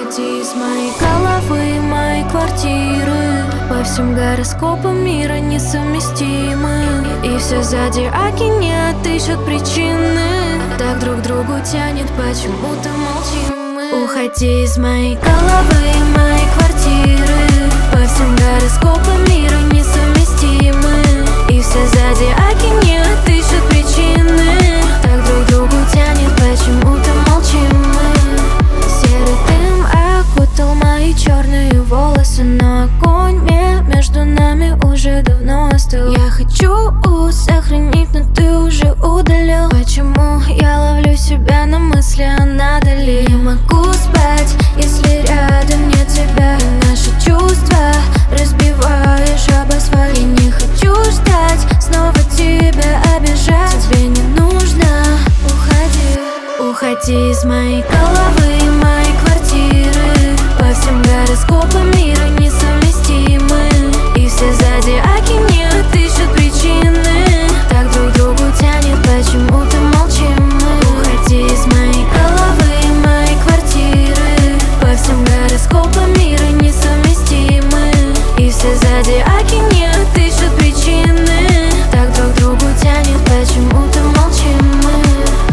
Уходи из моей головы, моей квартиры. По всем гороскопам мира несовместимы. И все зодиаки не отыщут причины. Так друг другу тянет, почему-то молчим мы. Уходи из моей головы, моей квартиры. По всем гороскопам мира несовместимы. И все зодиаки не отыщут причины. Так друг другу тянет, почему-то молчим мы. Серый дым окутал мои черные волосы, но огонь между нами уже давно остыл. Я хочу сохранить, но ты уже удалил. Почему я ловлю себя на мысли, а надо ли? Не могу спать, если рядом нет тебя. И наши чувства разбиваешь об асфальт. И не хочу ждать, снова тебя обижать. Тебе не нужно, уходи. Уходи из моей головы, моей квартиры. По всем гороскопам мира несовместимы. И все зодиаки не отыщут причины. Так друг другу тянет, почему-то молчим мы. Уходи из моей головы, моей квартиры. По всем гороскопам мира несовместимы. И все зодиаки не отыщут причины. Так друг другу тянет, почему-то молчим мы.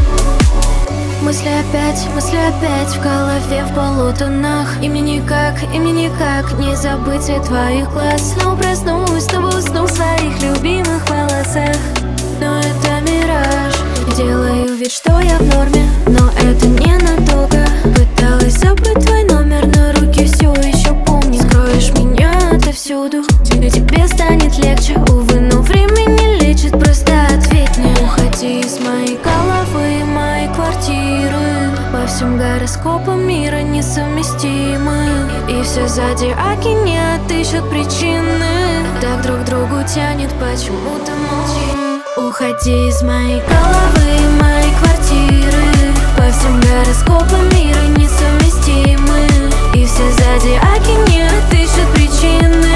Мысли опять в голове в полутонах. И мне никак не забыть цвет твоих глаз. Снова проснусь, снова усну в своих любимых волосах. Но это мираж, делаю вид, что я в норме, но это ненадолго. Пыталась забыть твой номер, но руки все еще помню. Скроешь меня отовсюду, и тебе станет легче. Увы, но время не лечит, просто ответь мне. Уходи из моей головы, моей квартиры. По всем гороскопам мира несовместимы. И все зодиаки не отыщут причины. Так друг другу тянет, почему-то молчим. Уходи из моей головы, моей квартиры. По всем гороскопам мира несовместимы. И все зодиаки не отыщут причины.